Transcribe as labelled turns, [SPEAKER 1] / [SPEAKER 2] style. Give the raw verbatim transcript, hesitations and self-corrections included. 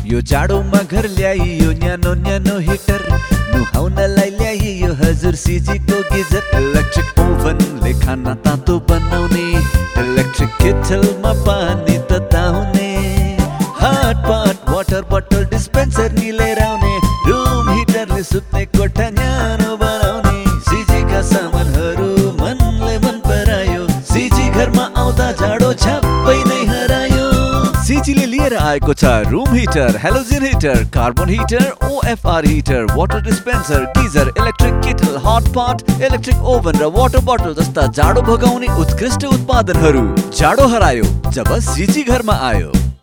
[SPEAKER 1] यो जाडोमा घर ल्याइयो न्यानो न्यानो हिटर, नुहाउनलाई ल्याइयो हजुर सिजीको गिजर। इलेक्ट्रिक ओभनले खाना तातो बनाउने, इलेक्ट्रिक केटलमा पानी तताउने, हट पट वाटर बोतल डिस्पेन्सर नि लिएर आउने, रुम हिटरले सुत्ने कोठा न्यानो बनाउने। सिजीका सामानहरू मनले मन परायो, सिजी घरमा आउँदा जाडो छ्याप्पै नै हरायो। सिजीले लिएर आएको छ room heater, halogen heater, carbon heater, OFR heater, water dispenser, geyser, electric kettle, hot pot, electric oven र वाटर बोतल जस्ता जाडो भगाउने उत्कृष्ट उत्पादनहरू। जाडो हरायो जब सिजी घरमा आयो।